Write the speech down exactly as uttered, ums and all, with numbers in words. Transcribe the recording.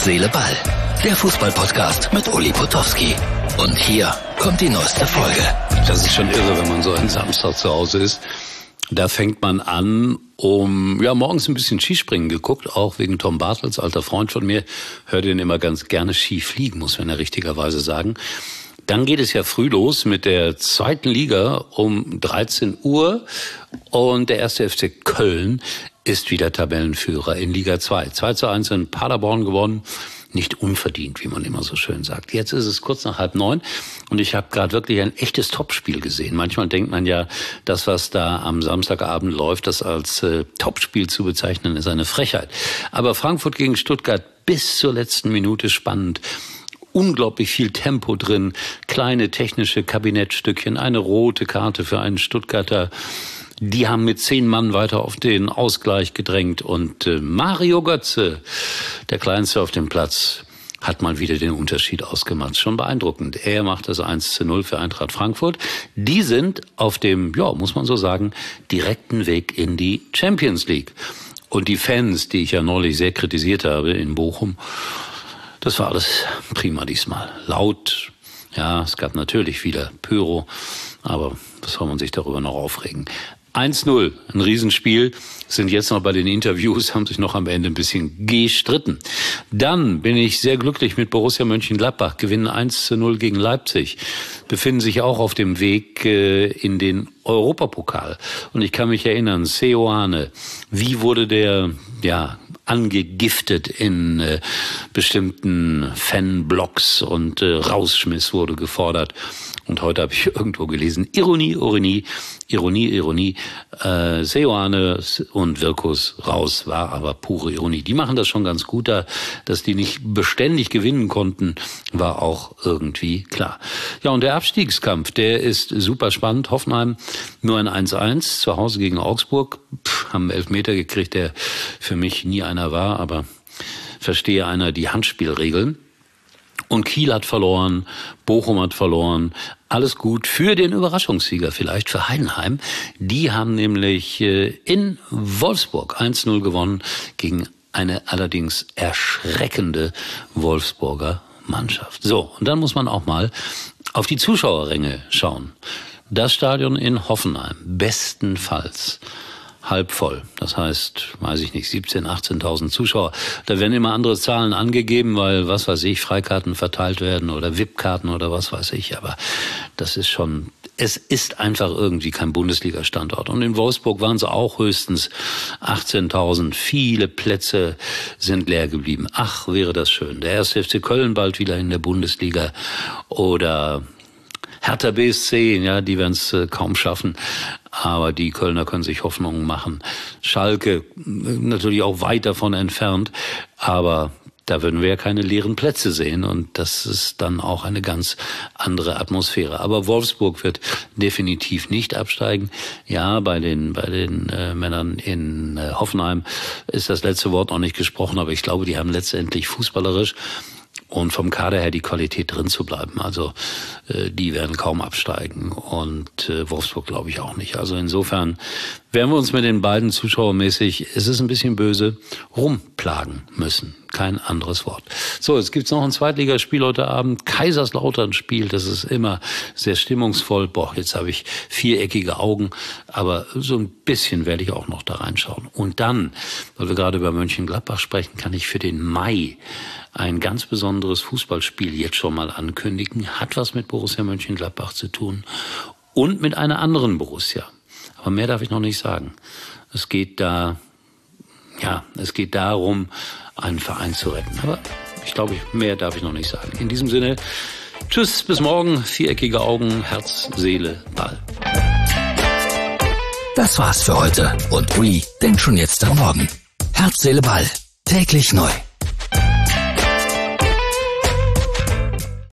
Herz, Seele, Ball. Der Fußball-Podcast mit Uli Potowski. Und hier kommt die neueste Folge. Das ist schon irre, wenn man so einen Samstag zu Hause ist. Da fängt man an, um, ja, morgens ein bisschen Skispringen geguckt, auch wegen Tom Bartels, alter Freund von mir. Hört ihn immer ganz gerne Ski fliegen, muss man ja richtigerweise sagen. Dann geht es ja früh los mit der zweiten Liga um dreizehn Uhr und der erste F C Köln ist wieder Tabellenführer in Liga zwei. zwei zu eins in Paderborn gewonnen. Nicht unverdient, wie man immer so schön sagt. Jetzt ist es kurz nach halb neun und ich habe gerade wirklich ein echtes Topspiel gesehen. Manchmal denkt man ja, das, was da am Samstagabend läuft, das als äh, Topspiel zu bezeichnen, ist eine Frechheit. Aber Frankfurt gegen Stuttgart bis zur letzten Minute spannend. Unglaublich viel Tempo drin, kleine technische Kabinettstückchen, eine rote Karte für einen Stuttgarter. Die haben mit zehn Mann weiter auf den Ausgleich gedrängt und äh, Mario Götze, der Kleinste auf dem Platz, hat mal wieder den Unterschied ausgemacht. Schon beeindruckend. Er macht das eins zu null für Eintracht Frankfurt. Die sind auf dem, ja, muss man so sagen, direkten Weg in die Champions League. Und die Fans, die ich ja neulich sehr kritisiert habe in Bochum, das war alles prima diesmal. Laut, ja, es gab natürlich wieder Pyro, aber was soll man sich darüber noch aufregen? eins null, ein Riesenspiel, sind jetzt noch bei den Interviews, haben sich noch am Ende ein bisschen gestritten. Dann bin ich sehr glücklich mit Borussia Mönchengladbach, gewinnen eins zu null gegen Leipzig, befinden sich auch auf dem Weg äh, in den Europapokal. Und ich kann mich erinnern, Seoane, wie wurde der, ja, angegiftet in äh, bestimmten Fanblogs und äh, Rausschmiss wurde gefordert. Und heute habe ich irgendwo gelesen, Ironie, Ironie, Ironie, Ironie, äh, Seoane und Wirkus raus, war aber pure Ironie. Die machen das schon ganz gut da, dass die nicht beständig gewinnen konnten, war auch irgendwie klar. Ja, und der Abstiegskampf, der ist super spannend. Hoffenheim nur ein eins eins, zu Hause gegen Augsburg, Pff, haben einen Elfmeter gekriegt, der für mich nie einer war, aber verstehe einer die Handspielregeln. Und Kiel hat verloren, Bochum hat verloren. Alles gut für den Überraschungssieger vielleicht, für Heidenheim. Die haben nämlich in Wolfsburg eins null gewonnen gegen eine allerdings erschreckende Wolfsburger Mannschaft. So, und dann muss man auch mal auf die Zuschauerränge schauen. Das Stadion in Hoffenheim, bestenfalls halb voll. Das heißt, weiß ich nicht, siebzehntausend, achtzehntausend Zuschauer. Da werden immer andere Zahlen angegeben, weil, was weiß ich, Freikarten verteilt werden oder V I P-Karten oder was weiß ich. Aber das ist schon, es ist einfach irgendwie kein Bundesliga-Standort. Und in Wolfsburg waren es auch höchstens achtzehntausend. Viele Plätze sind leer geblieben. Ach, wäre das schön. Der erste F C Köln bald wieder in der Bundesliga oder Hertha B S C, ja, die werden es äh, kaum schaffen, aber die Kölner können sich Hoffnungen machen. Schalke natürlich auch weit davon entfernt, aber da würden wir ja keine leeren Plätze sehen und das ist dann auch eine ganz andere Atmosphäre. Aber Wolfsburg wird definitiv nicht absteigen. Ja, bei den bei den äh, Männern in äh, Hoffenheim ist das letzte Wort noch nicht gesprochen, aber ich glaube, die haben letztendlich fußballerisch und vom Kader her die Qualität drin zu bleiben. Also äh, die werden kaum absteigen und äh, Wolfsburg glaube ich auch nicht. Also insofern werden wir uns mit den beiden zuschauermäßig, es ist ein bisschen böse, rumplagen müssen. Kein anderes Wort. So, jetzt gibt's noch ein Zweitligaspiel heute Abend. Kaiserslautern spielt, das ist immer sehr stimmungsvoll. Boah, jetzt habe ich viereckige Augen, aber so ein bisschen werde ich auch noch da reinschauen. Und dann, weil wir gerade über Mönchengladbach sprechen, kann ich für den Mai ein ganz besonderes Fußballspiel jetzt schon mal ankündigen. Hat was mit Borussia Mönchengladbach zu tun und mit einer anderen Borussia. Aber mehr darf ich noch nicht sagen. Es geht da, ja, es geht darum, einen Verein zu retten. Aber ich glaube, mehr darf ich noch nicht sagen. In diesem Sinne, tschüss, bis morgen. Viereckige Augen, Herz, Seele, Ball. Das war's für heute. Und Uli denkt schon jetzt am Morgen. Herz, Seele, Ball. Täglich neu.